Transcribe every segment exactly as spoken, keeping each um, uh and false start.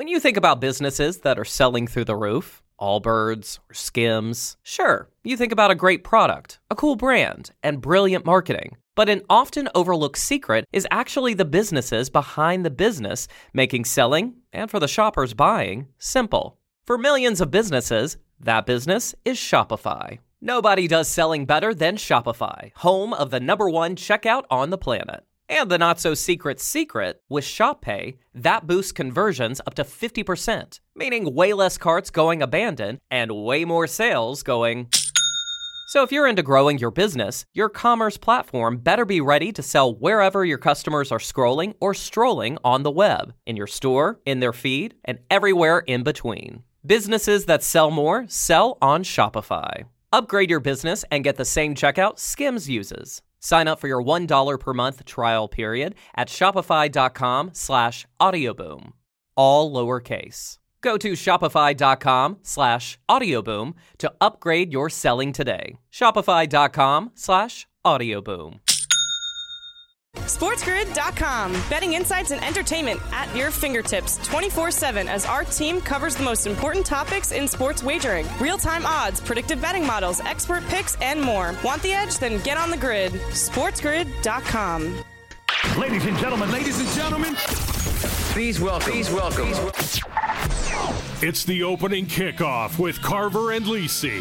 When you think about businesses that are selling through the roof, Allbirds or Skims, sure, you think about a great product, a cool brand, and brilliant marketing. But an often overlooked secret is actually the businesses behind the business, making selling, and for the shoppers buying, simple. For millions of businesses, that business is Shopify. Nobody does selling better than Shopify, home of the number one checkout on the planet. And the not-so-secret secret, with Shop Pay, that boosts conversions up to fifty percent, meaning way less carts going abandoned and way more sales going... So if you're into growing your business, your commerce platform better be ready to sell wherever your customers are scrolling or strolling on the web, in your store, in their feed, and everywhere in between. Businesses that sell more sell on Shopify. Upgrade your business and get the same checkout Skims uses. Sign up for your one dollar per month trial period at shopify.com slash audioboom. All lowercase. Go to shopify.com slash audioboom to upgrade your selling today. Shopify.com slash audioboom. SportsGrid dot com. Betting insights and entertainment at your fingertips twenty-four seven as our team covers the most important topics in sports wagering. Real-time odds, predictive betting models, expert picks, and more. Want the edge? Then get on the grid. SportsGrid dot com. Ladies and gentlemen, ladies and gentlemen, please welcome, please welcome. It's the opening kickoff with Carver and Lisi.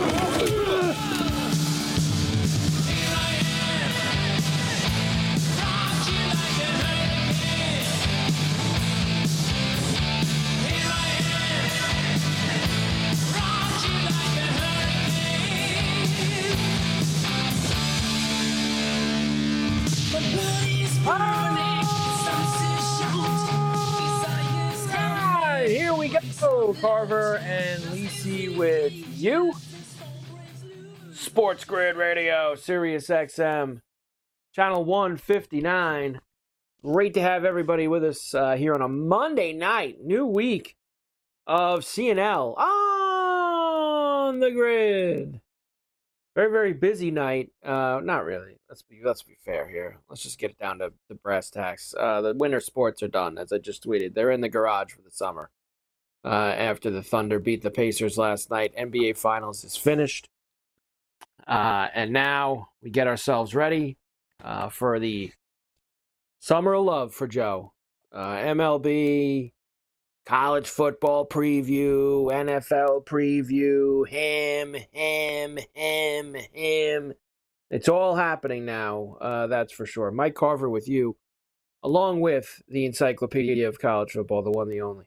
Here we go, Carver and Lisi with you. Sports Grid Radio, Sirius X M, channel one fifty-nine. Great to have everybody with us uh, here on a Monday night, new week of C N L on the grid. Very, very busy night. Uh, not really. Let's be let's be fair here. Let's just get it down to the brass tacks. Uh, the winter sports are done, as I just tweeted. They're in the garage for the summer. Uh, after the Thunder beat the Pacers last night, N B A Finals is finished. Uh, and now we get ourselves ready uh, for the Summer of Love for Joe. Uh, M L B, college football preview, N F L preview, him, him, him, him. It's all happening now, uh, that's for sure. Mike Carver with you, along with the Encyclopedia of College Football, the one, the only.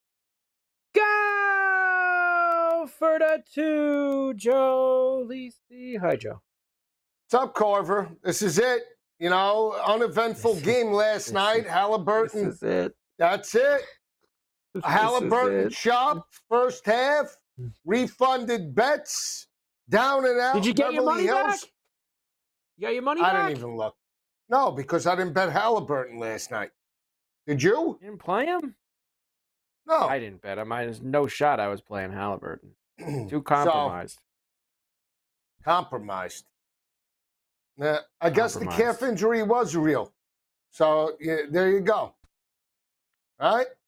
Go for the two, Joe Lisi. Hi, Joe. What's up, Carver? This is it. You know, uneventful game last night. Halliburton. This is it. That's it. This Halliburton is it. shop, first half, refunded bets, down and out. Did you get your Beverly money Hills. back? You got your money I back? didn't even look. No, because I didn't bet Halliburton last night. Did you? You didn't play him? No. I didn't bet him. I was no shot I was playing Halliburton. Too compromised. So, compromised. Now, I guess the calf injury was real. So, yeah, there you go. All right?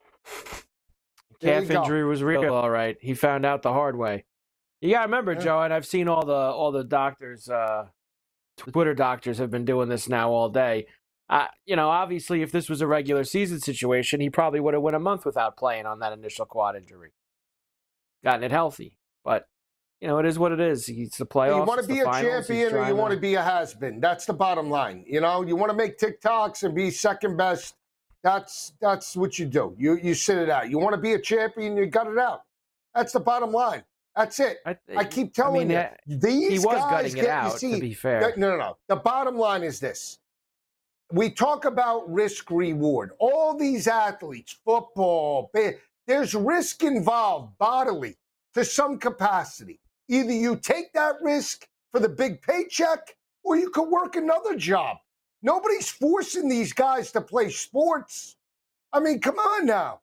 Calf injury was real, all right. He found out the hard way. You got to remember, Yeah. Joe, and I've seen all the all the doctors, uh, Twitter doctors have been doing this now all day. Uh, you know, obviously, if this was a regular season situation, he probably would have went a month without playing on that initial quad injury. Gotten it healthy. But, you know, it is what it is. It's the playoffs. You want to be a champion or you want to be a has-been. That's the bottom line. You know, you want to make TikToks and be second best. That's that's what you do. You you sit it out. You want to be a champion, you got it out. That's the bottom line. That's it. I, I keep telling I mean, you. These he was guys gutting it get, out, you see, to be fair. No, no, no. The bottom line is this. We talk about risk reward. All these athletes, football, there's risk involved bodily to some capacity. Either you take that risk for the big paycheck or you could work another job. Nobody's forcing these guys to play sports. I mean, come on now.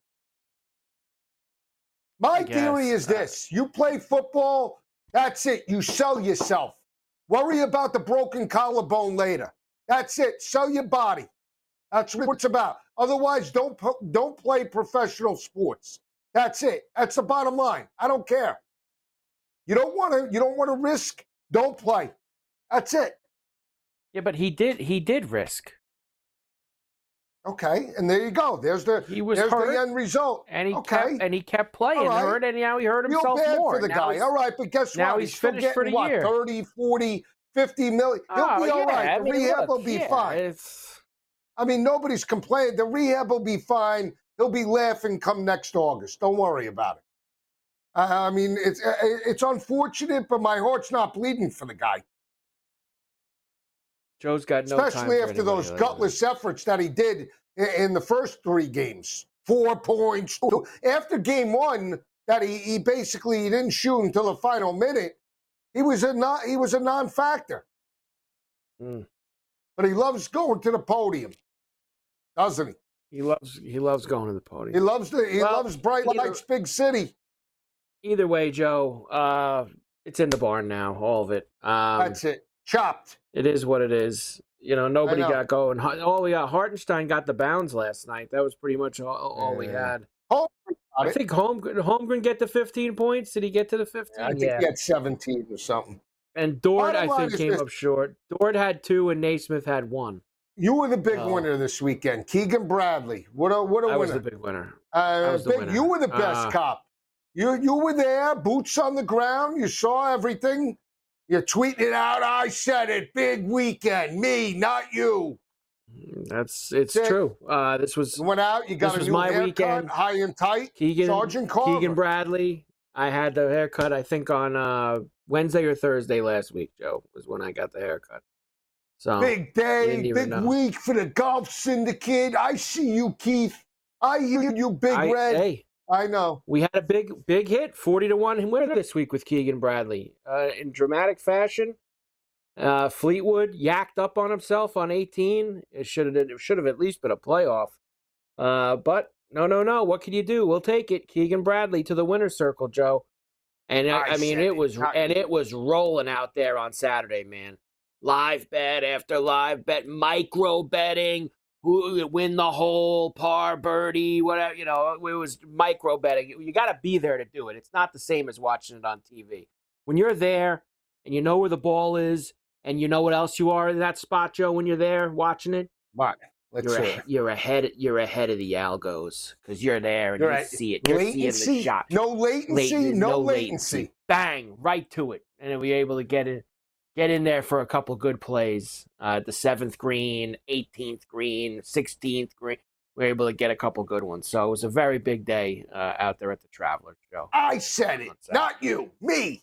My theory is this. You play football, that's it. You sell yourself. Worry about the broken collarbone later. That's it. Sell your body. That's what it's about. Otherwise, don't don't play professional sports. That's it. That's the bottom line. I don't care. You don't want to. You don't want to risk. Don't play. That's it. Yeah, but he did. He did risk. Okay, and there you go. There's the he was there's hurt, the end result. And he okay. kept and he kept playing right. hurt, and now he hurt Feel himself bad more. for the now guy. All right, but guess now what? He's, he's still finished getting for the what, year. thirty, forty, fifty million. He'll oh, be yeah. all right. I The mean, rehab look, will be yeah, fine. It's... I mean, nobody's complaining. The rehab will be fine. He'll be laughing come next August. Don't worry about it. Uh, I mean, it's it's unfortunate, but my heart's not bleeding for the guy. Joe's got no Especially time after those like gutless that. efforts that he did in, in the first three games. Four points. After game one, that he, he basically didn't shoot until the final minute. He was a non, he was a non-factor. Mm. But he loves going to the podium, doesn't he? He loves he loves going to the podium. He loves the he well, loves bright either, lights, big city. Either way, Joe, uh, it's in the barn now. All of it. Um, That's it. Chopped. It is what it is. You know, nobody know. got going. Oh, yeah, Hartenstein got the bounds last night. That was pretty much all, all we had. Holmgren got I it. think Holmgren, Holmgren get the fifteen points. Did he get to the fifteen? Yeah, I think yeah. he had seventeen or something. And Dort, Bottom I line think, is came this. up short. Dort had two, and Naismith had one. You were the big Oh. winner this weekend, Keegan Bradley. What a what a I winner! was the big winner. Uh, was the big- winner. You were the best Uh, cop. You you were there, boots on the ground. You saw everything. You're tweeting it out. I said it. Big weekend. Me, not you. That's it's That's it. true. Uh, this was You went out. You got This a was new my haircut, weekend. high and tight. Keegan Sergeant Carver. Keegan Bradley. I had the haircut. I think on uh, Wednesday or Thursday last week. Joe was when I got the haircut. So Big day, didn't even big know. week for the golf syndicate. I see you, Keith. I hear you, Big I, Red. Hey, I know. we had a big big hit, forty to one winner this week with Keegan Bradley uh, in dramatic fashion. Uh, Fleetwood yacked up on himself on eighteen. It should have it should have at least been a playoff. Uh, but no, no, no. What can you do? We'll take it. Keegan Bradley to the winner's circle, Joe. And I, I I mean, said it it. was Not and you. it was rolling out there on Saturday, man. Live bet after live bet, micro betting. Who win the whole par birdie, whatever, you know, it was micro betting. You got to be there to do it. It's not the same as watching it on T V. When you're there and you know where the ball is and you know what else you are in that spot, Joe, when you're there watching it, What? Let's you're, see. a, you're ahead you're ahead of the algos because you're there and You're you at see it. You're latency, seeing the shot. no latency, Latent- no, latency. Bang, right to it. And then we were able to get it. Get in there for a couple good plays. Uh, the seventh green, eighteenth green, sixteenth green. We were able to get a couple good ones. So it was a very big day uh, out there at the Travelers Show. I said it, On Saturday. not you, me.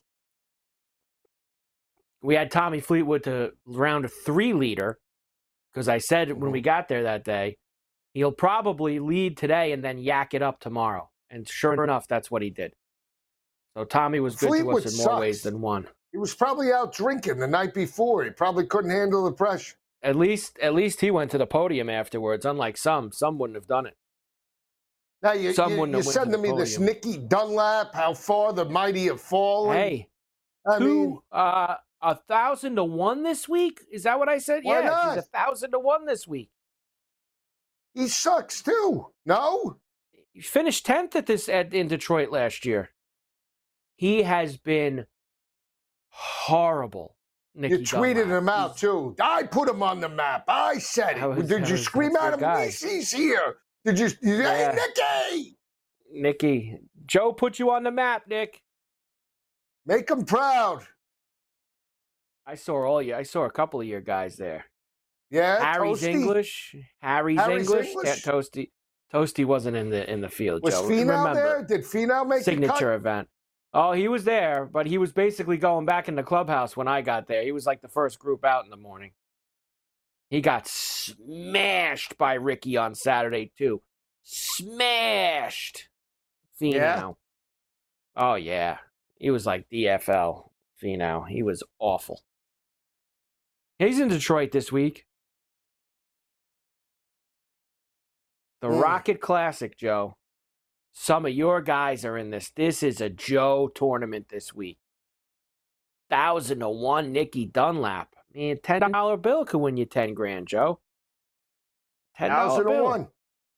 We had Tommy Fleetwood to round a three leader because I said when we got there that day, he'll probably lead today and then yak it up tomorrow. And sure enough, that's what he did. So Tommy was good Fleetwood to us in more sucks. ways than one. He was probably out drinking the night before. He probably couldn't handle the pressure. At least, at least he went to the podium afterwards. Unlike some, some wouldn't have done it. Now you, Some you, wouldn't you're have went to sending the me this podium. Nicky Dunlap, how far the mighty have fallen. Hey, I two, mean, uh, a thousand to one this week. Is that what I said? Why yeah, not? he's a thousand to one this week. he sucks too. No? He finished tenth at this at, in Detroit last year. He has been horrible. Nicky You tweeted Dunlap. him out He's- too. I put him on the map. I said it. That was- Did that you was- scream that's at the him? guy. He's, he's here. Did you? Yeah. Hey, Nicky! Nicky, Joe put you on the map, Nick. Make him proud. I saw all you. I saw a couple of your guys there. Yeah, Harry's Toasty. English. Harry's, Harry's English. English? Yeah, Toasty. Toasty wasn't in the in the field. Was Joe. Finau Remember, there? Did Finau make signature a cut? event. Oh, he was there, but he was basically going back in the clubhouse when I got there. He was like the first group out in the morning. He got smashed by Ricky on Saturday too. Smashed. Finau. Yeah? Oh yeah, he was like D F L. Finau. He was awful. He's in Detroit this week. The Mm. Rocket Classic, Joe. Some of your guys are in this. This is a Joe tournament this week. Thousand to one, Nicky Dunlap. Man, ten dollar bill could win you ten grand, Joe. ten dollar Thousand to bill. one.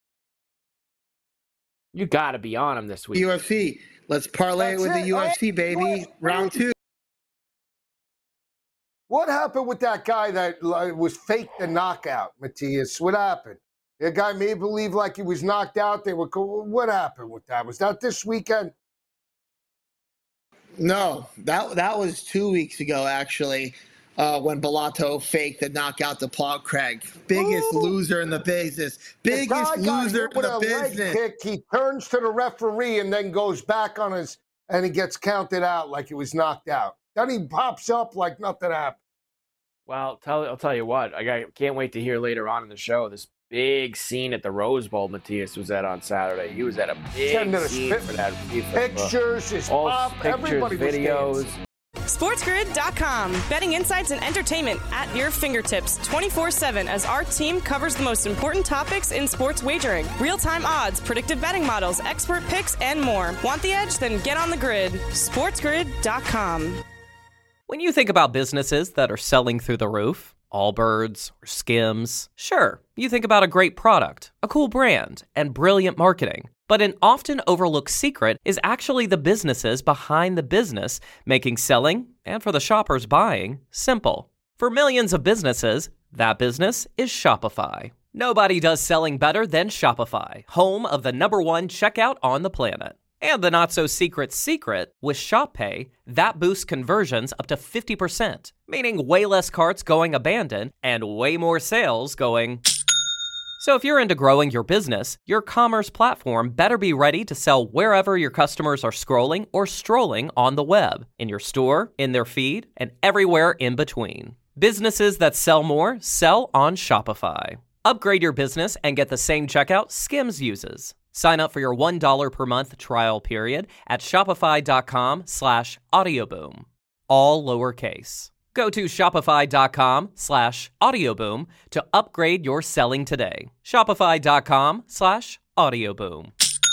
You got to be on him this week. U F C. Let's parlay That's it with it. the U F C, baby. What? Round two. What happened with that guy that like, was fake the knockout, Matthias? What happened? The guy made believe like he was knocked out. They were cool. What happened with that? Was that this weekend? No, that that was two weeks ago, actually, uh, when Bellato faked the knockout to Paul Craig. Biggest Ooh. loser in the business. The Biggest guy got loser hit in with the a leg business. kick. He turns to the referee and then goes back on his, and he gets counted out like he was knocked out. Then he pops up like nothing happened. Well, tell, I'll tell you what. I got, can't wait to hear later on in the show this big scene at the Rose Bowl Matthias was at on Saturday. He was at a big Send it a scene spit- for that. Pictures, his All pop, pictures, everybody was videos. dancing. SportsGrid dot com. Betting insights and entertainment at your fingertips twenty-four seven as our team covers the most important topics in sports wagering. Real-time odds, predictive betting models, expert picks, and more. Want the edge? Then get on the grid. SportsGrid dot com. When you think about businesses that are selling through the roof, Allbirds or Skims, sure, you think about a great product, a cool brand, and brilliant marketing. But an often overlooked secret is actually the businesses behind the business, making selling, and for the shoppers buying, simple. For millions of businesses, that business is Shopify. Nobody does selling better than Shopify, home of the number one checkout on the planet. And the not-so-secret secret, with Shop Pay, that boosts conversions up to fifty percent, meaning way less carts going abandoned and way more sales going... So if you're into growing your business, your commerce platform better be ready to sell wherever your customers are scrolling or strolling on the web, in your store, in their feed, and everywhere in between. Businesses that sell more sell on Shopify. Upgrade your business and get the same checkout Skims uses. Sign up for your one dollar per month trial period at shopify.com slash audioboom. All lowercase. Go to shopify.com slash audioboom to upgrade your selling today. Shopify.com slash audioboom.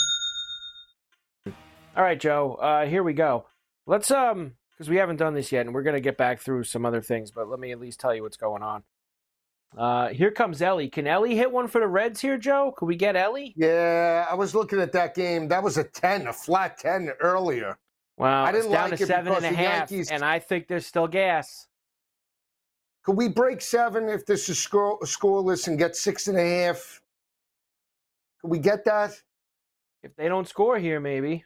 All right, Joe, uh, here we go. Let's, um, because we haven't done this yet, and we're going to get back through some other things, but let me at least tell you what's going on. Uh, here comes Ellie. Can Ellie hit one for the Reds here, Joe? Could we get Ellie? Yeah, I was looking at that game. That was a ten, a flat ten earlier. Well, I didn't it's down like to it seven and a because the half, Yankees- and I think there's still gas. Could we break seven if this is score, scoreless and get six and a half? Could we get that? If they don't score here, maybe.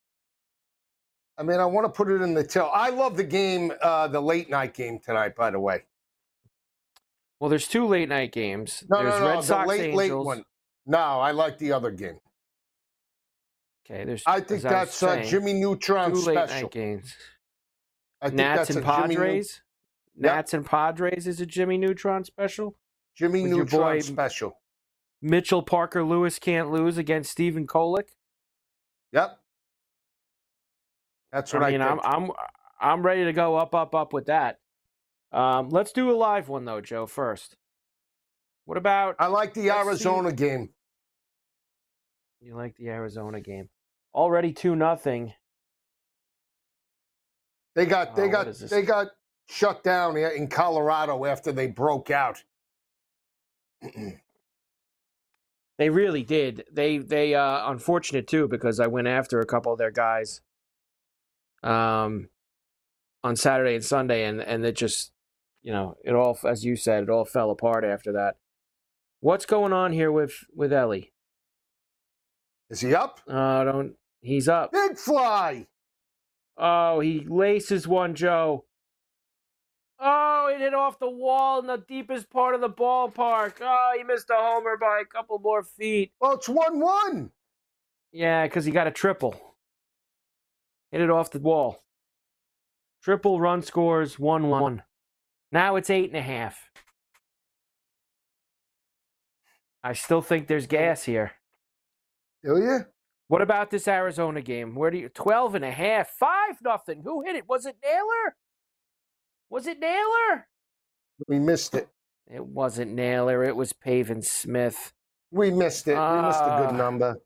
I mean, I want to put it in the till. I love the game, uh, the late night game tonight, by the way. Well, there's two late night games. No, there's no, no, Red the Sox late, late Angels. one. No, I like the other game. Okay, there's. I think as I was that's uh, saying, Jimmy Neutron two late special. night games. I think Nats that's and a Jimmy, Neu- Padres. Yep. Nats and Padres is a Jimmy Neutron special. Jimmy with your Neutron boy- special. Mitchell Parker Lewis can't lose against Stephen Kolek. Yep. That's what I, I mean, think. I'm I'm I'm ready to go up, up, up with that. Um, let's do a live one though, Joe. First, what about? I like the Let's Arizona game. You like the Arizona game? Already two nothing. They got they Oh, what got is this? they got shut down in Colorado after they broke out. They really did. They they uh unfortunate too because I went after a couple of their guys um on Saturday and Sunday and and it just, you know, it all, as you said, it all fell apart after that. What's going on here with with Ellie? Is he up? Uh don't he's up. Big fly. Oh, he laces one, Joe. Oh, it hit off the wall in the deepest part of the ballpark. Oh, he missed a homer by a couple more feet. Well, it's one one. Yeah, because he got a triple. Hit it off the wall. Triple run scores one one. Now it's eight and a half. I still think there's gas here. Do you? What about this Arizona game? Where do you twelve and a half? Five nothing. Who hit it? Was it Naylor? Was it Naylor? We missed it. It wasn't Naylor. It was Pavin Smith. We missed it. we missed a Ah. good number.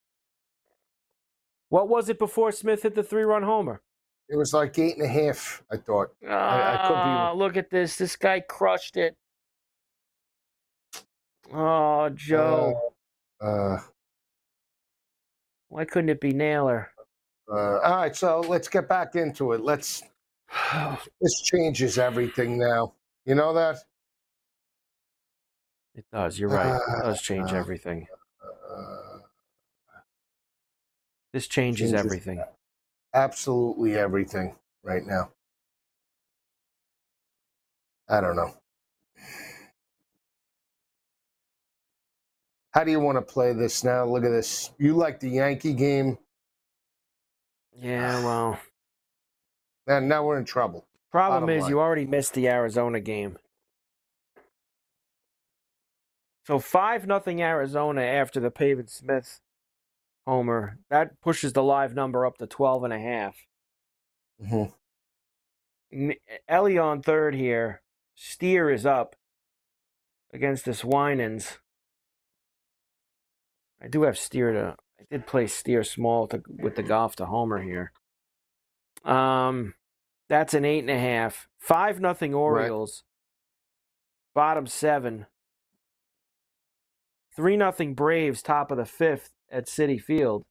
What was it before Smith hit the three-run homer? It was like eight and a half, I thought. I- I could be- Ah, look at this. This guy crushed it. Oh, Joe. Uh, uh, Why couldn't it be Naylor? uh, all right, so let's get back into it. Let's. This changes everything now. You know that? It does. You're right. It does change Uh, everything. Uh, This changes, changes everything. Absolutely everything right now. I don't know. How do you want to play this now? Look at this. You like the Yankee game, Yeah, well. and now we're in trouble. Problem Bottom is, line. you already missed the Arizona game. So five nothing Arizona after the Pavin Smith homer. That pushes the live number up to twelve and a half. Mm-hmm. Ellie on third here. Steer is up against this Winans. I do have Steer to. I did play Steer small to, with the golf to homer here. Um, that's an eight and a half. Five nothing Orioles. Right. Bottom seven. Three nothing Braves. Top of the fifth at Citi Field.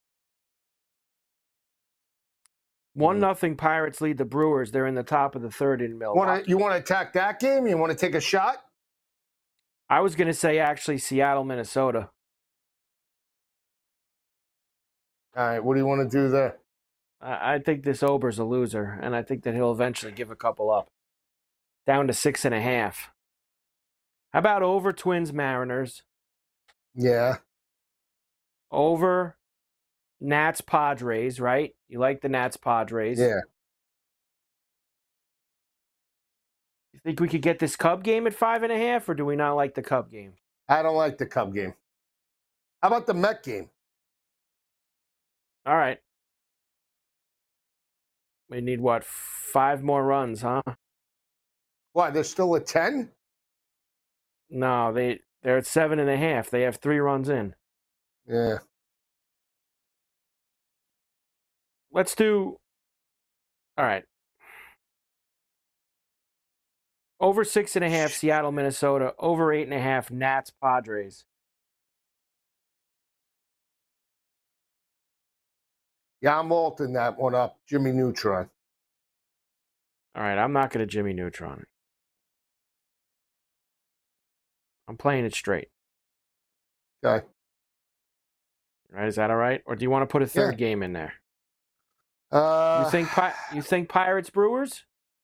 One nothing Pirates lead the Brewers. They're in the top of the third in Milwaukee. Wanna, you want to attack that game? You want to take a shot? I was going to say actually Seattle, Minnesota. All right, what do you want to do there? I, I think this Ober's a loser, and I think that he'll eventually give a couple up. Down to six and a half. How about over Twins, Mariners? Yeah. Over Nats, Padres, right? You like the Nats, Padres. Yeah. You think we could get this Cub game at five and a half, or do we not like the Cub game? I don't like the Cub game. How about the Met game? All right. We need, what, five more runs, huh? Why, they're still at ten? No, they, they're at seven and a half. They have three runs in. Yeah. Let's do, all right. Over six and a half, Seattle, Minnesota. Over eight and a half, Nats, Padres. Yeah, I'm vaulting that one up. Jimmy Neutron. All right, I'm not going to Jimmy Neutron. I'm playing it straight. Okay. All right, is that all right? Or do you want to put a third Yeah. game in there? Uh, You think Pi- you think Pirates Brewers?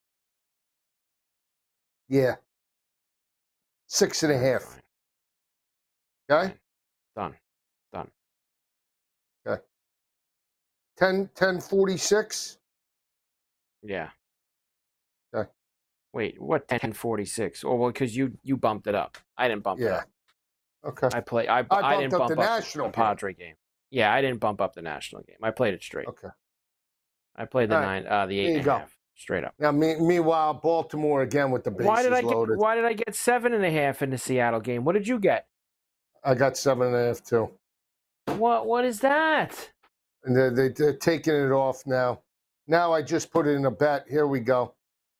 Yeah. Six and a half. Okay? Done. Done. Okay. ten, ten forty-six? Yeah. Okay. Wait, what ten forty-six? Oh, well, because you, you bumped it up. I didn't bump it Yeah. up. Okay. I play. I, I, bumped didn't up bump the up national the Padre game. Yeah, I didn't bump up the national game. I played it straight. Okay. I played the All right. nine, uh, the eight There you and a go. half, straight up. Now, me, meanwhile, Baltimore again with the bases Why did I loaded. get? Why did I get seven and a half in the Seattle game? What did you get? I got seven and a half too. What? What is that? And they're, they, they're taking it off now. Now I just put it in a bet. Here we go.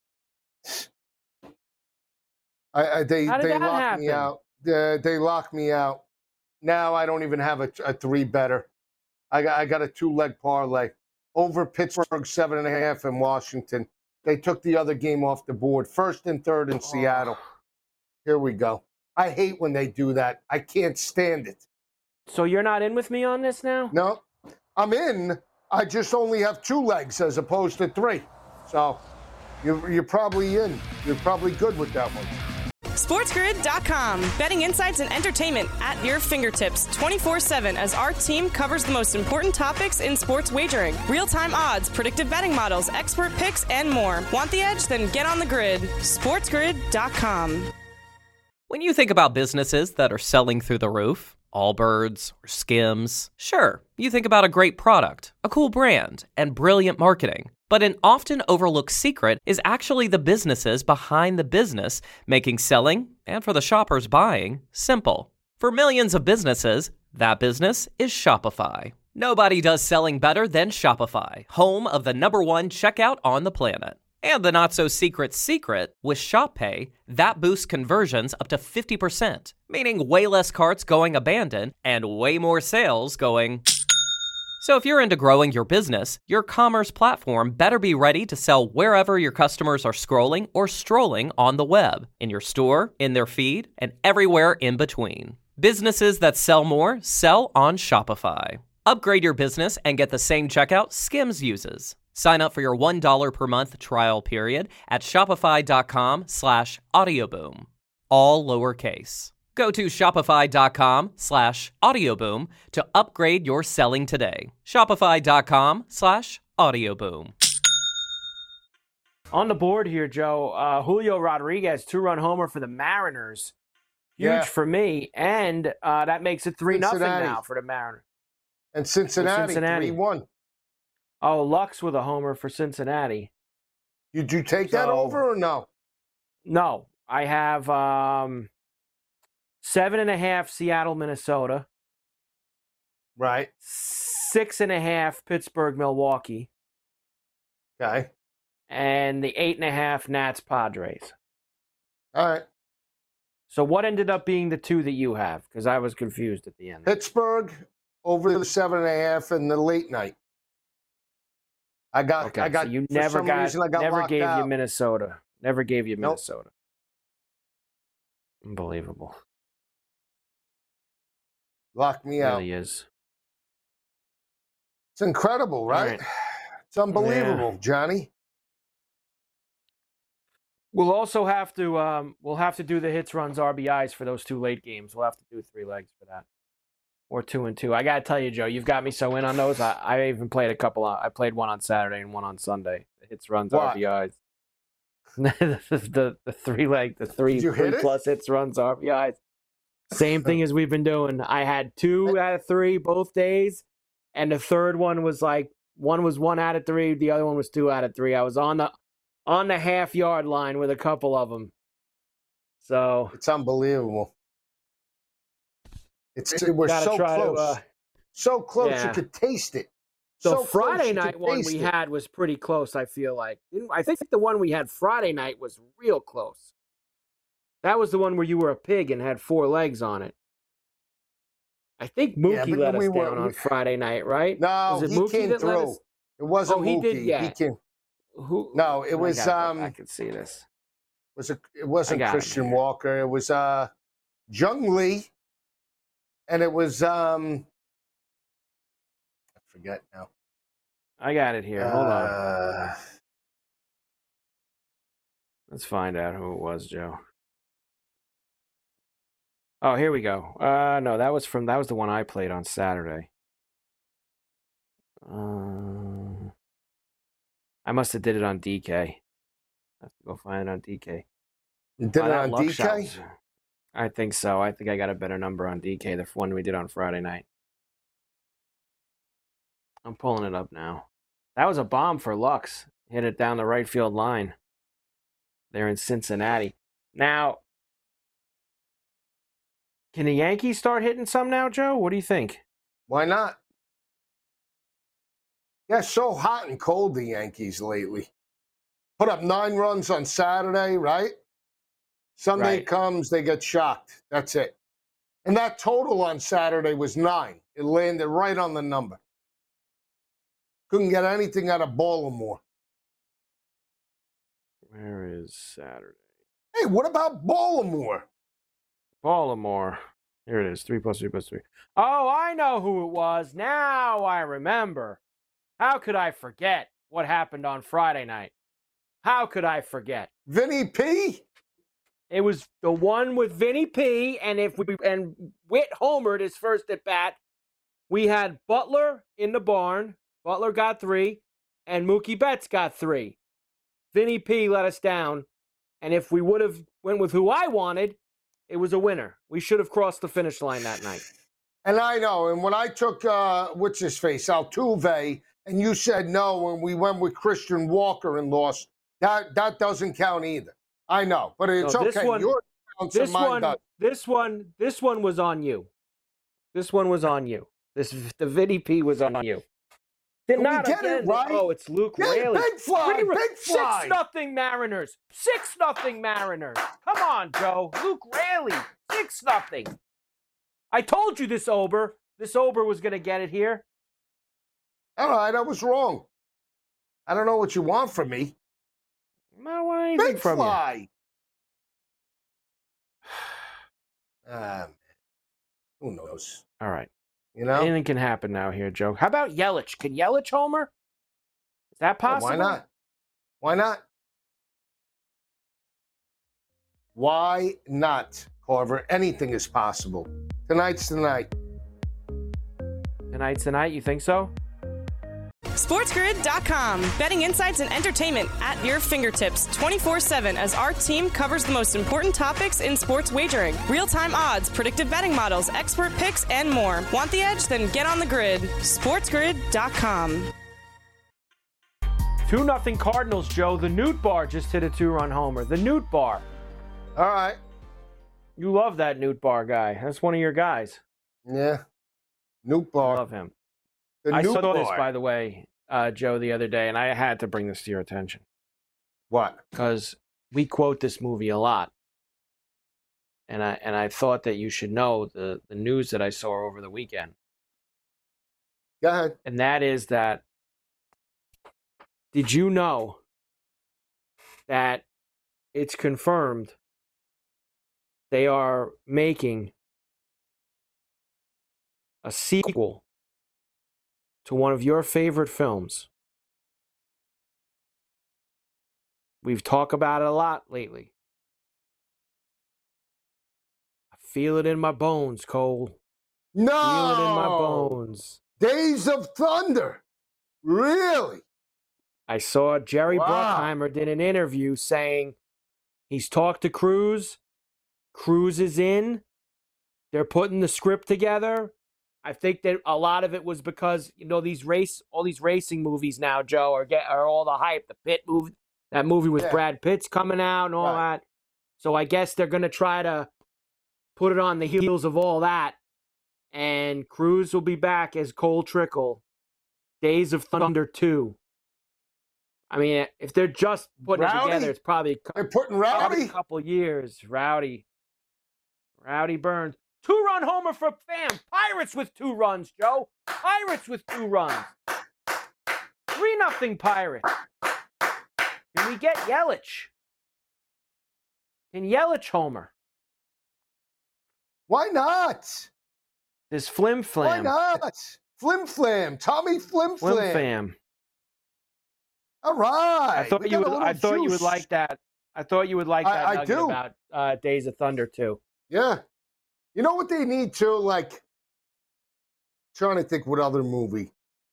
I, I they How did they that locked happen? me out. They, they locked me out. Now I don't even have a, a three better. I got I got a two leg parlay over Pittsburgh seven and a half in Washington. They took the other game off the board. First and third in Seattle. Here we go. I hate when they do that. I can't stand it. So you're not in with me on this now? No, I'm in. I just only have two legs as opposed to three. So you're, you're probably in. You're probably good with that one. SportsGrid dot com. Betting insights and entertainment at your fingertips twenty-four seven as our team covers the most important topics in sports wagering. Real-time odds, predictive betting models, expert picks, and more. Want the edge? Then get on the grid. SportsGrid dot com. When you think about businesses that are selling through the roof, Allbirds or Skims, sure, you think about a great product, a cool brand, and brilliant marketing. But an often overlooked secret is actually the businesses behind the business, making selling, and for the shoppers buying, simple. For millions of businesses, that business is Shopify. Nobody does selling better than Shopify, home of the number one checkout on the planet. And the not-so-secret secret, with ShopPay, that boosts conversions up to fifty percent, meaning way less carts going abandoned and way more sales going... So if you're into growing your business, your commerce platform better be ready to sell wherever your customers are scrolling or strolling on the web, in your store, in their feed, and everywhere in between. Businesses that sell more sell on Shopify. Upgrade your business and get the same checkout Skims uses. Sign up for your one dollar per month trial period at shopify.com slash audioboom. All lowercase. Go to shopify.com slash audioboom to upgrade your selling today. Shopify.com slash audioboom. On the board here, Joe, uh, Julio Rodriguez, two-run homer for the Mariners. Huge Yeah. for me, and uh, that makes it three nothing Cincinnati. now for the Mariners. And Cincinnati, Cincinnati. three one. Oh, Lux with a homer for Cincinnati. Did you take that So- over or no? No, I have um, seven and a half Seattle, Minnesota, Right. six and a half Pittsburgh, Milwaukee, Okay. and the eight and a half Nats, Padres. All right. So what ended up being the two that you have? Because I was confused at the end. Pittsburgh over the seven and a half and the late night. I got. Okay, I got. so you for never some got, reason, I got never locked gave out. you Minnesota. Never gave you Nope. Minnesota. Unbelievable. Locked me It out. really is. It's incredible, right? right. It's unbelievable, Johnny. We'll also have to um, we'll have to do the hits, runs, R B Is for those two late games. We'll have to do three legs for that, or two and two. I gotta tell you, Joe, you've got me so in on those. I, I even played a couple. On, I played one on Saturday and one on Sunday. The hits, runs, What? R B Is. the, the the three leg, the three, Did you three hit it? plus hits, runs, R B Is. Same thing as we've been doing. I had two out of three both days, and the third one was like one was one out of three, the other one was two out of three. I was on the on the half yard line with a couple of them. So It's unbelievable. It's we're gotta so try close, to. Uh, so close. yeah. You could taste it. the So close Friday you night could one taste we it. had was pretty close. I feel like Didn't- I think the one we had Friday night was real close. That was the one where you were a pig and had four legs on it. I think Mookie but let us we were- down on we- Friday night, right? No, Was it he Mookie came that let through. us- It wasn't Oh, he Mookie. did, He yeah. came. Who? No, it I was, gotta go um, back and see this. Was it? It wasn't I got him Christian here. Walker. It was uh, Jung Lee, and it was um, I forget now. I got it here. Hold on. Uh, Let's find out who it was, Joe. Oh, here we go. Uh, no, that was from that was the one I played on Saturday. Uh, I must have did it on D K. I have to go find it on D K. You did Oh, it that on luck D K? shot was- I think so. I think I got a better number on D K, the one we did on Friday night. I'm pulling it up now. That was a bomb for Lux. Hit it down the right field line. They're in Cincinnati. Now, can the Yankees start hitting some now, Joe? What do you think? Why not? Yeah, so hot and cold, the Yankees lately. Put up nine runs on Saturday, right? Sunday Right. comes, they get shocked. That's it. And that total on Saturday was nine. It landed right on the number. Couldn't get anything out of Baltimore. Where is Saturday? Hey, what about Baltimore? Baltimore. Here it is. Three plus three plus three. Oh, I know who it was. Now I remember. How could I forget what happened on Friday night? How could I forget? Vinny P? It was the one with Vinny P. And if we and Witt homered his first at bat, we had Butler in the barn. Butler got three, and Mookie Betts got three. Vinny P let us down, and if we would have went with who I wanted, it was a winner. We should have crossed the finish line that night. And I know, and when I took, uh, what's his face, Altuve, and you said no, and we went with Christian Walker and lost, that that doesn't count either. I know, but it's No, this okay. one- Your counts and This mine one, doesn't. this one, this one was on you. This one was on you. This the Vinny P was on you. They're We not get again. it, right? Oh, it's Luke Yeah, Raley. big fly, Three- big fly. Six nothing Mariners. Six nothing Mariners. Come on, Joe. Luke Raley. Six nothing. I told you this Ober. This Ober was going to get it here. All right, I was wrong. I don't know what you want from me. I don't want anything Big from fly. Ah, man. Who knows? you. All right. You know? Anything can happen now here, Joe. How about Yelich? Can Yelich homer? Is that Yeah, possible? why not? Why not? Why not, Carver? Anything is possible. Tonight's the night. Tonight's the night. You think so? SportsGrid dot com. Betting insights and entertainment at your fingertips twenty-four seven as our team covers the most important topics in sports wagering. Real-time odds, predictive betting models, expert picks, and more. Want the edge? Then get on the grid. SportsGrid dot com. two nothing Cardinals, Joe. The Newt Bar just hit a two-run homer. The Newt Bar. All right. You love that Newt Bar guy. That's one of your guys. Yeah. Nuke I bar. love him. The I Nuke saw this, bar. by the way, uh, Joe, the other day, and I had to bring this to your attention What? because we quote this movie a lot. And I and I thought that you should know the, the news that I saw over the weekend. Go ahead. And that is that, did you know that it's confirmed they are making a sequel to one of your favorite films? We've talked about it a lot lately. I feel it in my bones, Cole. No. Feel it in my bones. Days of Thunder. Really? I saw Jerry Wow. Bruckheimer did an interview saying he's talked to Cruz. Cruz is in. They're putting the script together. I think that a lot of it was because, you know, these race, all these racing movies now, Joe, are get are all the hype. The Pitt movie, that movie with Yeah. Brad Pitt's coming out and all Right. that. So I guess they're gonna try to put it on the heels of all that. And Cruz will be back as Cole Trickle. Days of Thunder two. I mean, if they're just putting Rowdy? it together, it's probably, They're putting probably Rowdy? a couple years. Rowdy. Rowdy Burns. Two-run homer for fam. Pirates with two runs, Joe. Pirates with two runs. Three nothing Pirates. Can we get Yelich? Can Yelich homer? Why not? This flim Why flam. not? Flim Flam. Tommy Flim Flim Flam. fam. All right. I thought We you got a would. little I thought you would juice. like that. I thought you would like I- that I nugget do. about uh, Days of Thunder too. Yeah. You know what they need to? Like, trying to think what other movie.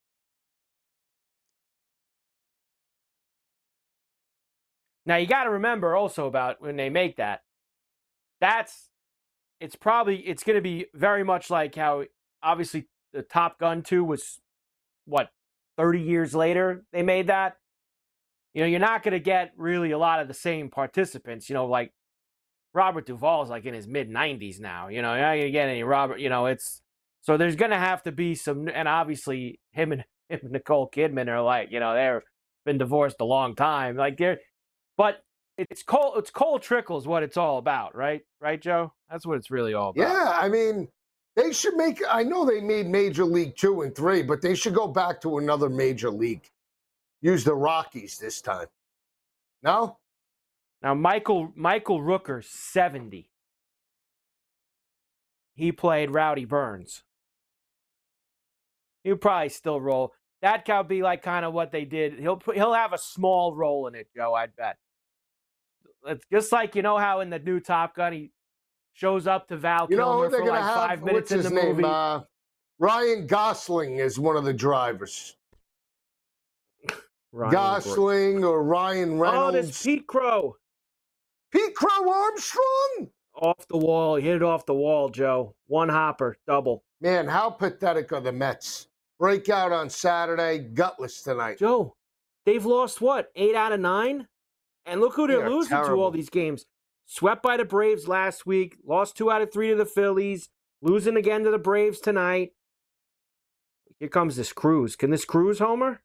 Now you got to remember also about when they make that. That's it's probably it's going to be very much like how obviously the Top Gun two was what thirty years later they made that. You know, you're not going to get really a lot of the same participants. You know, like Robert Duvall's like in his mid nineties now. You know, you're not going to get any Robert. You know, it's so there's going to have to be some, and obviously him and him and Nicole Kidman are like, you know, they've been divorced a long time. Like they're, but it's Cole. It's Cole Trickle is what it's all about, right? Right, Joe? That's what it's really all about. Yeah, I mean, they should make. I know they made Major League two and three, but they should go back to another major league. Use the Rockies this time. No? Now, Michael Michael Rooker, seventy. He played Rowdy Burns. He'll probably still roll. That could be like kind of what they did. He'll put, he'll have a small role in it, Joe. I'd bet. It's just like, you know how in the new Top Gun he shows up to Val You know Kilmer who they're for going to like have? five minutes What's in his the name? movie. Uh, Ryan Gosling is one of the drivers. Ryan Gosling or Ryan Bro- Oh, Reynolds. there's Pete Crow. Pete Crow Armstrong? Off the wall. He hit it off the wall, Joe. One hopper, double. Man, how pathetic are the Mets? Breakout on Saturday, gutless tonight. Joe, they've lost what? Eight out of nine? And look who they're They are losing to terrible. all these games. Swept by the Braves last week. Lost two out of three to the Phillies. Losing again to the Braves tonight. Here comes this Cruz. Can this Cruz homer?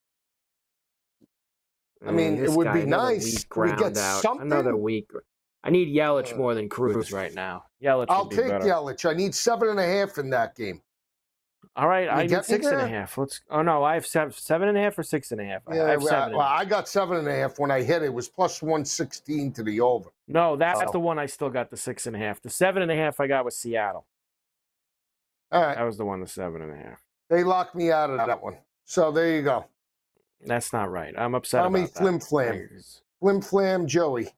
I mean, Mm, this it would guy, be another nice. weak We ground get out. something. Another week. I need Yelich Uh, more than Cruz right now. Yelich I'll would be take better. Yelich. I need seven and a half in that game. All right, Can you I get need me six and a there? half. Let's. Oh no, I have seven, seven and a half or six and a half. I- Yeah, I have well, seven. and a well, half. I got seven and a half when I hit it. It was plus one sixteen to the over. No, that's Oh. the one I still got the six and a half. The seven and a half I got was Seattle. All right, That was the one, the seven and a half. they locked me out of that one. So there you go. That's not right. I'm upset Tommy about that. Flim Flam. Flim Flam Joey.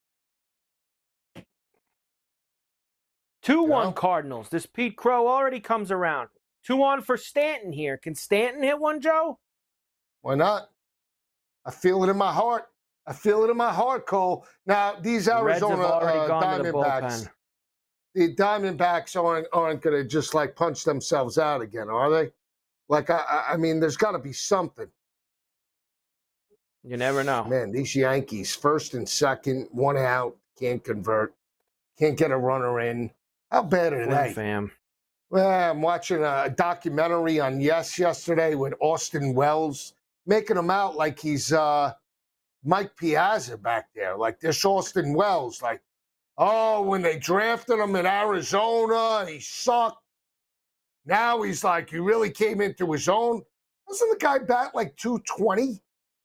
Two one know? Cardinals. This Pete Crow already comes around. Two on for Stanton here. Can Stanton hit one, Joe? Why not? I feel it in my heart. I feel it in my heart, Cole. Now, these The Reds have Arizona already uh, gone to the Diamondbacks, bullpen. the Diamondbacks aren't, aren't going to just like punch themselves out again, are they? Like, I, I- I mean, there's got to be something. You never know. Man, these Yankees, first and second, one out, can't convert, can't get a runner in. How bad are Flim they? fam. Well, I'm watching a documentary on Yes yesterday with Austin Wells, making him out like he's uh, Mike Piazza back there. Like this Austin Wells, like, oh, when they drafted him in Arizona, he sucked. Now he's like, he really came into his own. Doesn't the guy bat like two twenty?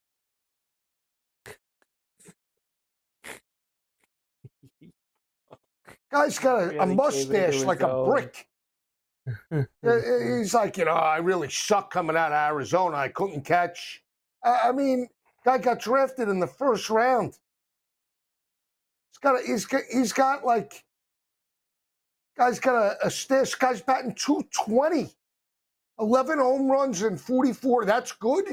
Guy's got a, a Really came mustache into like his a own. brick. Uh, He's like, you know, I really suck coming out of Arizona. I couldn't catch. I I mean, guy got drafted in the first round. He's got, a, he's got, he's got like, guy's got a, a stash. Guy's batting two twenty, eleven home runs and forty-four. That's good.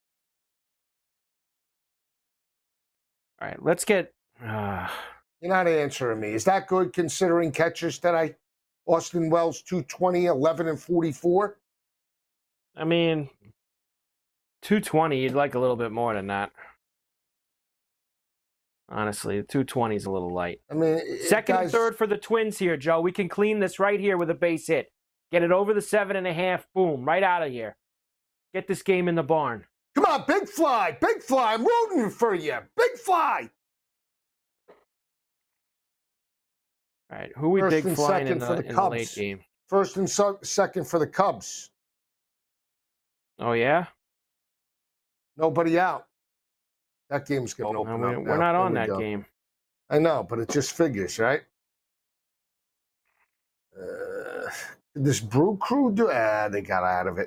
All right, let's get. Uh, You're not answering me. Is that good considering catchers today? Austin Wells, two twenty, eleven and forty-four. I mean, two twenty. You'd like a little bit more than that. Honestly, two twenty is a little light. I mean, it- Second and guys- third for the Twins here, Joe. We can clean this right here with a base hit. Get it over the seven and a half. Boom, right out of here. Get this game in the barn. Come on, big fly, big fly. I'm rooting for you. Big fly. All right, who we First big and flying second in the, for the in the late Cubs. game? First and so- second for the Cubs. Oh yeah, Nobody out. That game's going to no, open we, up. we're now. not There on we that go. game. I know, but it just figures, right? Uh, did this Brew Crew do? Ah, they got out of it.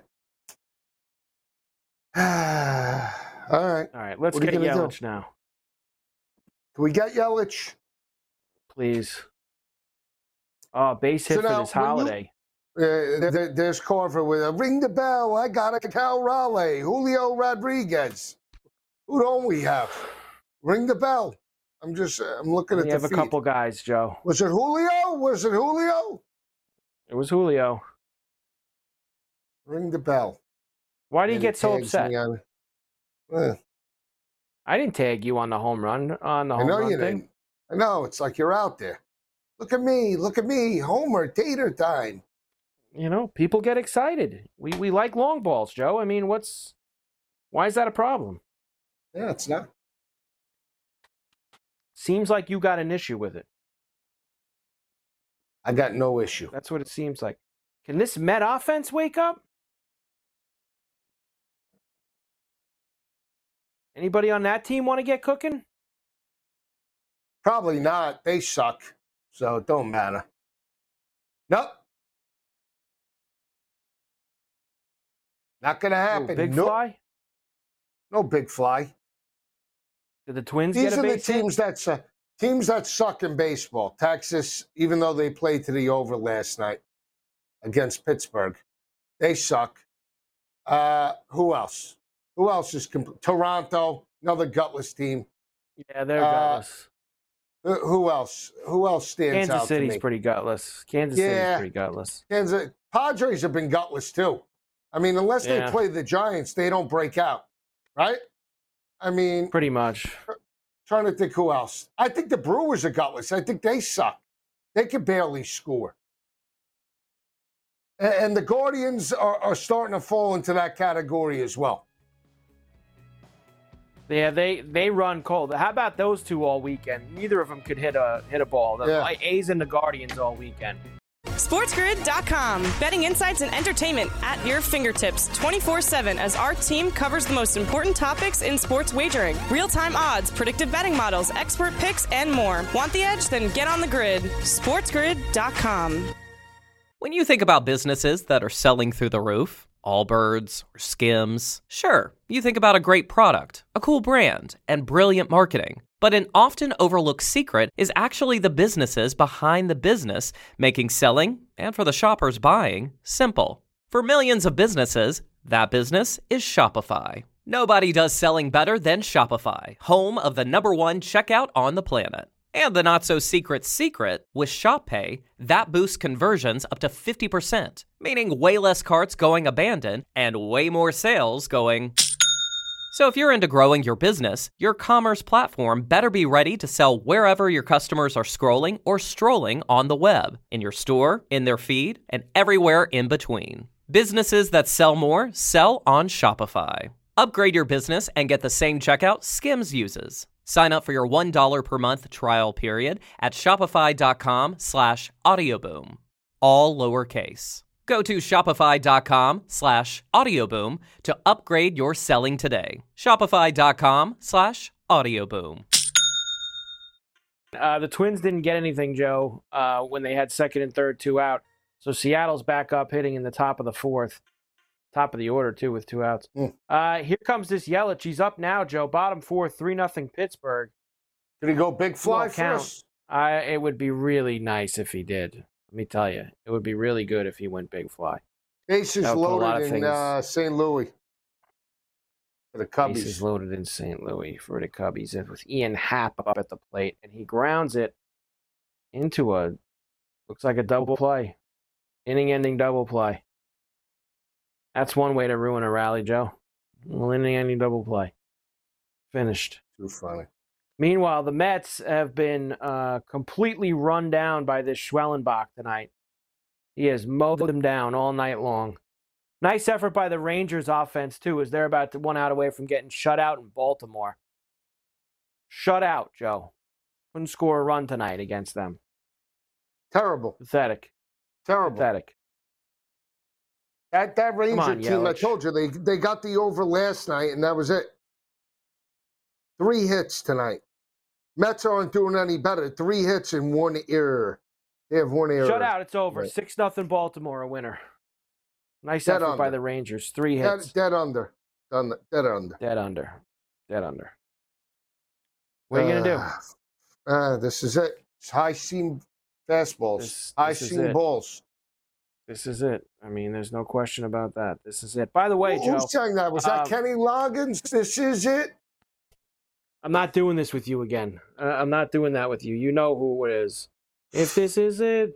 All right. All right, let's What are you get gonna do? Yelich now, Can we get Yelich? please. Oh, base hit So for now, this when you- holiday. Uh, there, there's Carver with a ring the bell. I got a Cal Raleigh, Julio Rodriguez. Who don't we have? Ring the bell. I'm just, I'm looking We at the have a feed. couple guys, Joe. Was it Julio? Was it Julio? It was Julio. Ring the bell. Why do you And get it so tags upset? me on- Eh, I didn't tag you on the home run on the I home know run you thing. didn't. I know. It's like you're out there. Look at me. Look at me. Homer, tater time. You know, people get excited. We we like long balls, Joe. I mean, what's why is that a problem? Yeah, it's not. Seems like you got an issue with it. I got no issue. That's what it seems like. Can this Met offense wake up? Anybody on that team want to get cooking? Probably not. They suck. So it don't matter. Nope. Not going to Ooh, happen. big nope. fly? No big fly. Did the Twins These get a are the base hit? teams that, uh, teams that suck in baseball. Texas, even though they played to the over last night against Pittsburgh, they suck. Uh, who else? Who else is comp- Toronto? Another gutless team. Yeah, they're Uh, gutless. Uh, Who else? Who else stands Kansas out City's to me? pretty gutless. Kansas Yeah. City's pretty gutless. Kansas Padres have been gutless too. I mean, unless Yeah. they play the Giants, they don't break out, right? I mean, Pretty much. trying to think who else. I think the Brewers are gutless. I think they suck. They can barely score. And, and the Guardians are, are starting to fall into that category as well. Yeah, they they run cold. How about those two all weekend? Neither of them could hit a hit a ball. The Yeah. A's and the Guardians all weekend. SportsGrid dot com. Betting insights and entertainment at your fingertips twenty-four seven as our team covers the most important topics in sports wagering. Real-time odds, predictive betting models, expert picks, and more. Want the edge? Then get on the grid. SportsGrid dot com. When you think about businesses that are selling through the roof, Allbirds or Skims, sure, you think about a great product, a cool brand, and brilliant marketing. But an often overlooked secret is actually the businesses behind the business, making selling, and for the shoppers buying, simple. For millions of businesses, that business is Shopify. Nobody does selling better than Shopify, home of the number one checkout on the planet. And the not-so-secret secret, with Shop Pay, that boosts conversions up to fifty percent, meaning way less carts going abandoned and way more sales going... So if you're into growing your business, your commerce platform better be ready to sell wherever your customers are scrolling or strolling on the web, in your store, in their feed, and everywhere in between. Businesses that sell more sell on Shopify. Upgrade your business and get the same checkout Skims uses. Sign up for your one dollar per month trial period at shopify.com slash audioboom. All lowercase. Go to shopify.com slash audioboom to upgrade your selling today. Shopify.com slash audioboom. Uh, the Twins didn't get anything, Joe, uh, when they had second and third, two out. So Seattle's back up hitting in the top of the fourth. Top of the order, too, with two outs. Mm. Uh, here comes this Yelich. He's up now, Joe. Bottom four, three nothing Pittsburgh. Did he go big fly Well, count. first? I, it would be really nice if he did. Let me tell you. It would be really good if he went big fly. Bases That would put a lot loaded of in things- uh, Saint Louis for the Cubbies. Bases loaded in Saint Louis for the Cubbies with Ian Happ up at the plate, and he grounds it into a, looks like a double play. Inning-ending double play. That's one way to ruin a rally, Joe. Well, inning-ending double play. Finished. Too funny. Meanwhile, the Mets have been uh, completely run down by this Schwellenbach tonight. He has mowed them down all night long. Nice effort by the Rangers offense, too, as they're about to one out away from getting shut out in Baltimore. Shut out, Joe. Couldn't score a run tonight against them. Terrible. Pathetic. Terrible. Pathetic. That that Ranger on, team, I Yelich. told you, they they got the over last night, and that was it. Three hits tonight. Mets aren't doing any better. Three hits and one error. They have one error. Shut out. It's over. Right. six nothing Baltimore, a winner. Nice Dead effort by under. the Rangers. Three Dead, hits. dead under. Done. Dead under. Dead under. Dead under. What are you going to do? Uh, uh, this is it. It's high seam fastballs. This- high this is seam it. balls. This is it. I mean, there's no question about that. This is it. By the way, Who- Joe, Who's saying that? Was that um, Kenny Loggins? This is it? I'm not doing this with you again. Uh, I'm not doing that with you. You know who it is. If this is it,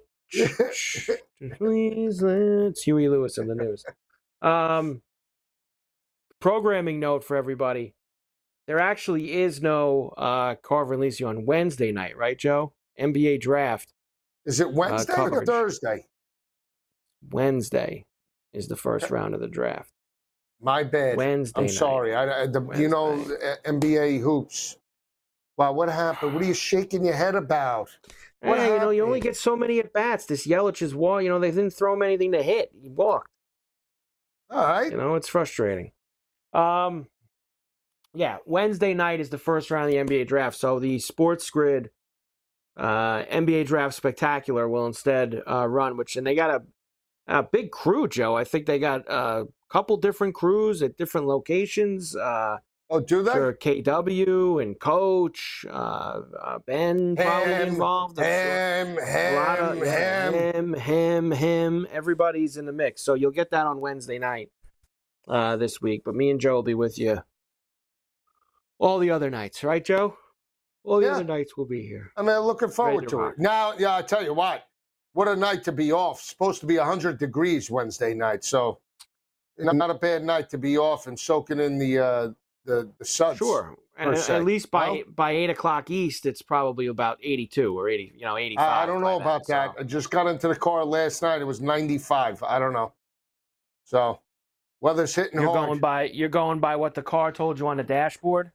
please let's Huey Lewis in the news. Um, programming note for everybody. There actually is no uh, Carver and Lisi on Wednesday night, right, Joe? N B A draft. Is it Wednesday or Uh, coverage. Thursday? Wednesday is the first round of the draft. My bad. Wednesday I'm night. sorry. I, I, the, you know, Wednesday. uh, N B A hoops. Wow, what happened? What are you shaking your head about? What Hey, you know, you only happened? get so many at bats. This Yelich is wall. You know, they didn't throw him anything to hit. He walked. All right. You know, it's frustrating. Um, yeah, Wednesday night is the first round of the N B A draft. So the Sports Grid uh, N B A Draft Spectacular will instead uh, run, which and they got a, a big crew, Joe. I think they got a couple different crews at different locations. Uh, Oh, do they? sure, K W and Coach, uh, uh, Ben probably Ham, involved. I'm sure. Ham, A lot ham, of- yeah, ham. him, him, him. Everybody's in the mix. So you'll get that on Wednesday night uh, this week. But me and Joe will be with you all the other nights, right, Joe? All the Yeah. other nights we'll be here. I mean, I'm looking forward to to rock. it. Now, yeah, I tell you what, what a night to be off. Supposed to be one hundred degrees Wednesday night, so not a bad night to be off and soaking in the uh, the the suds. Sure, and per at, se. at least by Well, by eight o'clock East, it's probably about eighty-two or eighty, you know, eighty-five. I, I don't know by about then, that. so. I just got into the car last night. It was ninety-five. I don't know. So weather's hitting You're hard. going by you're going by what the car told you on the dashboard.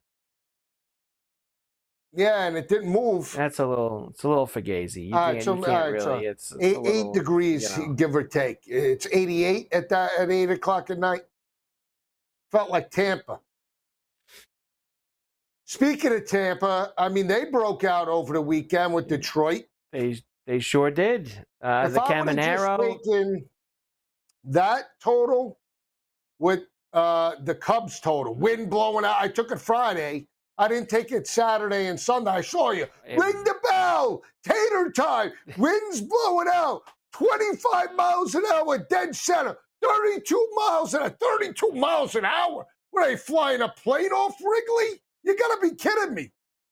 Yeah, and it didn't move. That's a little it's a little fugazi. You All right, can't, so- you all can't right, really. so it's, it's Eight, a little, eight degrees, you know. give or take. It's eighty-eight at that at eight o'clock at night. Felt like Tampa. Speaking of Tampa, I mean they broke out over the weekend with Detroit. They they sure did. Uh, If the I would've just Caminero. taken that total with uh, the Cubs total, wind blowing out. I took it Friday. I didn't take it Saturday and Sunday. I saw you. It- Ring the bell. Tater time. Wind's blowing out. twenty-five miles an hour, dead center. thirty-two miles an hour. thirty-two miles an hour. Were they flying a plane off Wrigley? You got to be kidding me.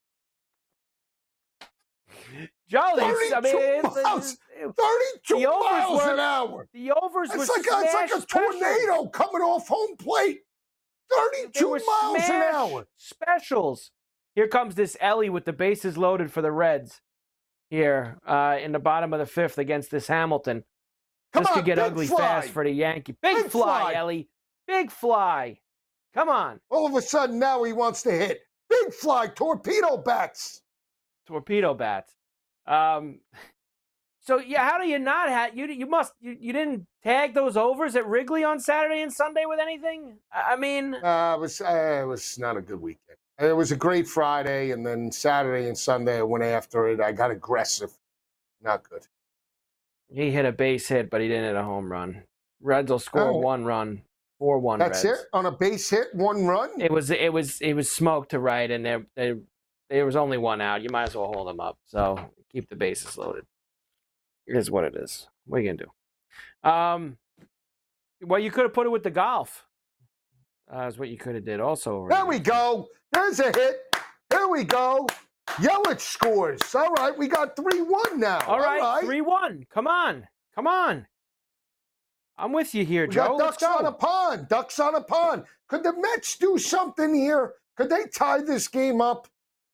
Jolly, I mean, thirty-two it's, miles. it's, thirty-two The overs miles were- an hour. the overs were It's like, a, it's like a smash specials. tornado coming off home plate. They thirty-two were miles an smash hour. specials. Here comes this Ellie with the bases loaded for the Reds. Here uh, in the bottom of the fifth against this Hamilton. Come this on, could get big ugly fly. fast for the Yankee. Big, Big fly, fly. Ellie. Big fly. Come on. All of a sudden now he wants to hit. Big fly, torpedo bats. Torpedo bats. Um, so yeah, how do you not have you? You must you, you didn't tag those overs at Wrigley on Saturday and Sunday with anything. I I mean, Uh, it was uh, it was not a good weekend. It was a great Friday, and then Saturday and Sunday I went after it. I got aggressive. Not good. he hit a base hit, but he didn't hit a home run. Reds will score Oh. one run, four one. That's Reds. it on a base hit, one run. It was it was it was smoked to right, and there there there was only one out. You might as well hold them up. So keep the bases loaded. It is what it is. What are you gonna do? Um, well, you could have put it with the golf. Uh, is what you could have did also. There we go. There's a hit. Here we go. Yelich scores. All right, we got three one now. All right, three one. Come on, come on. I'm with you here, We Joe. got Let's ducks on a go. pond. Ducks on a pond. Could the Mets do something here? Could they tie this game up?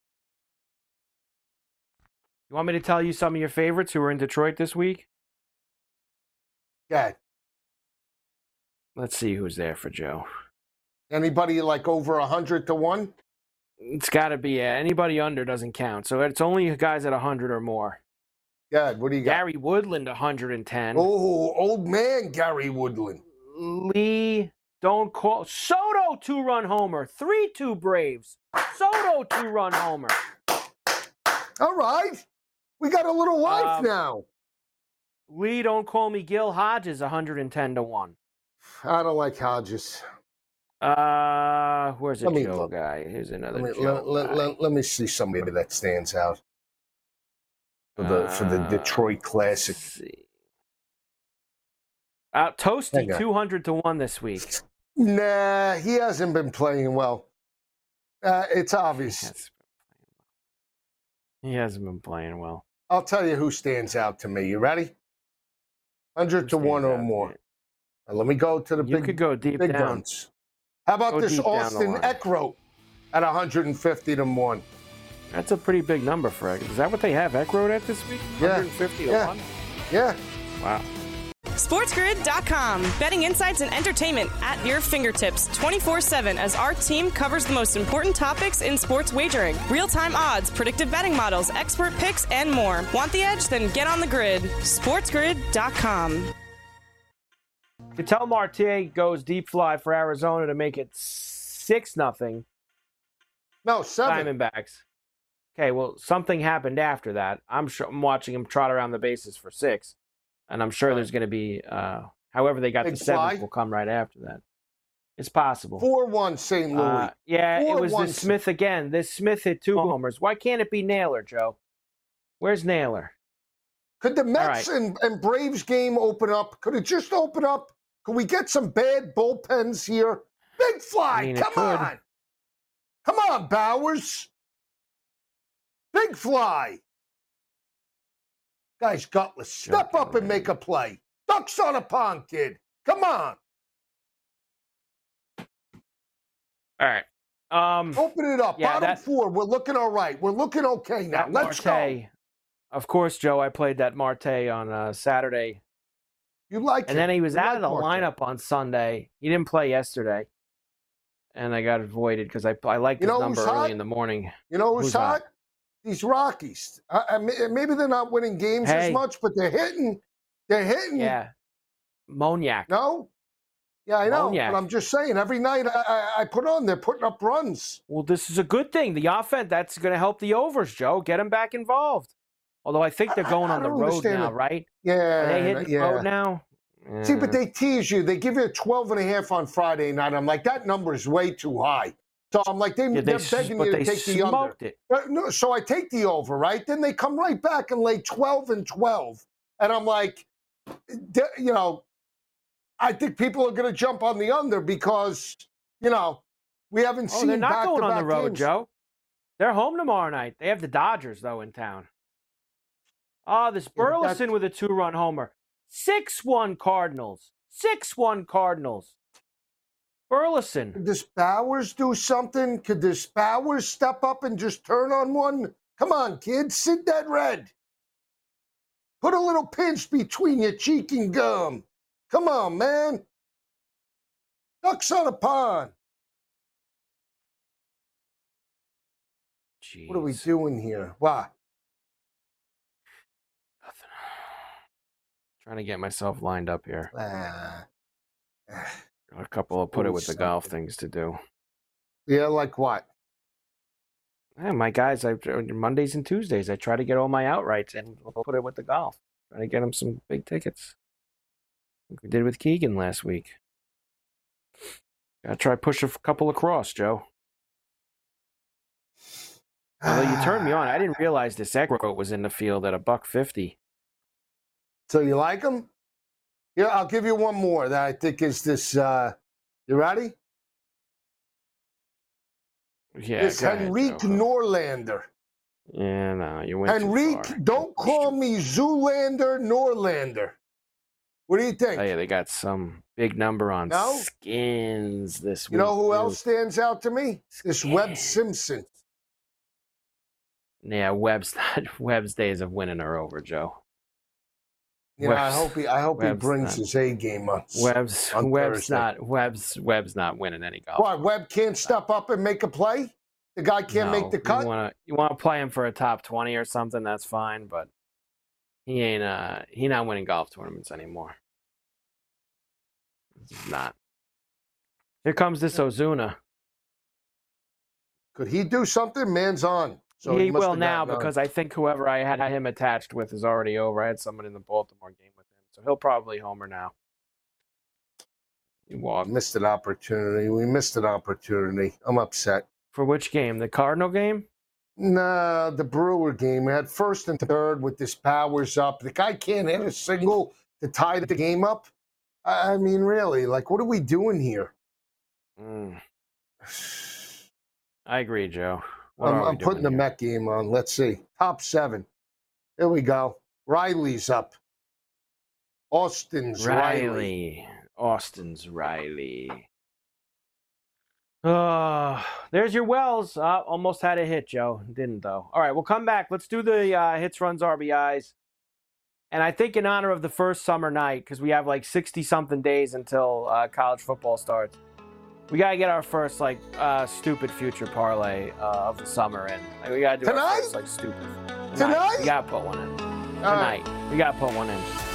You want me to tell you some of your favorites who were in Detroit this week? Yeah. Let's see who's there for Joe. Anybody like over a hundred to one? It's got to be uh, anybody under doesn't count. So it's only guys at one hundred or more. God, what do you got? Gary Woodland, one hundred ten. Oh, old man Gary Woodland. Lee, don't call. Soto, two-run homer. three two Braves. Soto, two-run homer. All right. We got a little life Um, now. Lee, don't call me Gil Hodges, one hundred ten to one. I don't like Hodges. Uh, where's the Let me Joe look. guy? Here's another Let me, Joe let, let, guy. let, let me see somebody that stands out for the for the Uh, Detroit Classic. Let's see. Uh, Hang Toasty, on. two hundred to one this week. Nah, he hasn't been playing well. Uh, it's obvious. Yes. He hasn't been playing well. I'll tell you who stands out to me. You ready? Hundred to Who one stands or out? more. Now, let me go to the You big, could go deep big down. ones. How about Go this deep down the Austin line. Eckroat at one hundred fifty to one? That's a pretty big number for Eck. Is that what they have Eckroad at this week? Yeah. one hundred fifty to Yeah. one? Yeah. Wow. SportsGrid dot com. Betting insights and entertainment at your fingertips twenty-four seven as our team covers the most important topics in sports wagering. Real-time odds, predictive betting models, expert picks, and more. Want the edge? Then get on the grid. SportsGrid dot com. Ketel Marte goes deep fly for Arizona to make it six nothing. No, seven. Diamondbacks. Okay, well, something happened after that. I'm sure I'm watching him trot around the bases for six, and I'm sure there's going to be, uh, however they got Big the seventh fly? will come right after that. It's possible. four one Saint Louis. Uh, yeah, Four it was one this Smith again. This Smith hit two homers. Why can't it be Naylor, Joe? Where's Naylor? Could the Mets right. and, and Braves game open up? Could it just open up? Could we get some bad bullpens here? Big fly. I mean, it Come could. on. Come on, Bowers. Big fly. Guy's gutless. Step Joking up and make a play. Ducks on a pond, kid. Come on. All right. Um, Open it up. yeah, Bottom that- four, we're looking all right. We're looking okay now. that Let's Marte, go. Of course, Joe, I played that Marte on uh, Saturday. You like And it. then he was You out of like the Marte. lineup on Sunday. He didn't play yesterday. And I got avoided because I, I liked You his know number who's early hot? in the morning. You know who's, Who's hot? hot? These Rockies. I, I, maybe they're not winning games Hey. as much, but they're hitting. They're hitting. Yeah. Moniak. No? Yeah, I know. Moniak. But I'm just saying, every night I, I, I put on, they're putting up runs. Well, this is a good thing. The offense, that's going to help the overs, Joe. Get them back involved. Although I think they're I- going I on the don't road understand now, it. right? Yeah. Are they hitting the yeah. road now? See, but Yeah. they tease you. They give you a twelve and a half on Friday night. I'm like, that number is way too high. So I'm like, they, Yeah, they, they're s- begging but you to they take the under. smoked it. But no, so I take the over, right? Then they come right back and lay twelve and twelve. And I'm like, de- you know, I think people are going to jump on the under because, you know, we haven't Oh, seen they're not back going to on back the road, games. Joe. They're home tomorrow night. They have the Dodgers, though, in town. Oh, this Yeah, but Burleson that's- with a two-run homer. six one Cardinals. six one Cardinals. Burleson. Could this Bowers do something? Could this Bowers step up and just turn on one? Come on, kid, sit that red. Put a little pinch between your cheek and gum. Come on, man. Ducks on a pond. Jeez. What are we doing here? What? Nothing. Trying to get myself lined up here. Ah. A couple of put it with the Always golf something. things to do. Yeah, like what? Yeah, my guys, I Mondays and Tuesdays, I try to get all my outrights and put it with the golf. Try to get them some big tickets. Like we did with Keegan last week. Gotta try push a f- couple across, Joe. Although you turned me on, I didn't realize this Eckroat was in the field at a buck fifty. So you like them? Yeah, I'll give you one more that I think is this. Uh, you ready? Yeah, this go ahead, Henrique Joe. Norlander. Yeah, no, you went too Henrique, far. don't call me Zoolander, Norlander. What do you think? Oh, yeah, they got some big number on No? Skins this week. You know who too. else stands out to me? This Webb Skins. Simpson. Yeah, Webb's not, Webb's days of winning are over, Joe. You know, I Webb's- hope he, I hope he Webb's brings not- his A game on. Webb's on Webb's Thursday. not Webb's Webb's not winning any golf. What? Webb can't step up and make a play. The guy can't make the cut. You want to you want to play him for a top twenty or something? That's fine, but he ain't uh he not winning golf tournaments anymore. He's not. Here comes this Ozuna. Could he do something? Man's on. So he must will have now gotten on. because I think whoever I had him attached with is already over. I had someone in the Baltimore game with him, so he'll probably homer now. He We walked missed an opportunity. We missed an opportunity. I'm upset. for which game? The Cardinal game? Nah, the Brewer game. We had first and third with this Powers up. The guy can't hit a single to tie the game up. I I mean, really, like, what are we doing here? Mm, I agree, Joe. What I'm, are we I'm putting the doing here? Met game on. Let's see. Top seven. There we go. Riley's up. Austin's Riley. Riley. Austin's Riley. Oh, there's your Wells. Uh, almost had a hit, Joe. Didn't, though. All right, we'll come back. Let's do the uh, hits, runs, R B Is. And I think in honor of the first summer night, because we have like sixty-something days until uh, college football starts, we got to get our first, like, uh, stupid future parlay uh, of the summer in. Like, we got to do Tonight? our first, like, stupid. Tonight? We got to put one in. All right. Tonight. We got to put one in.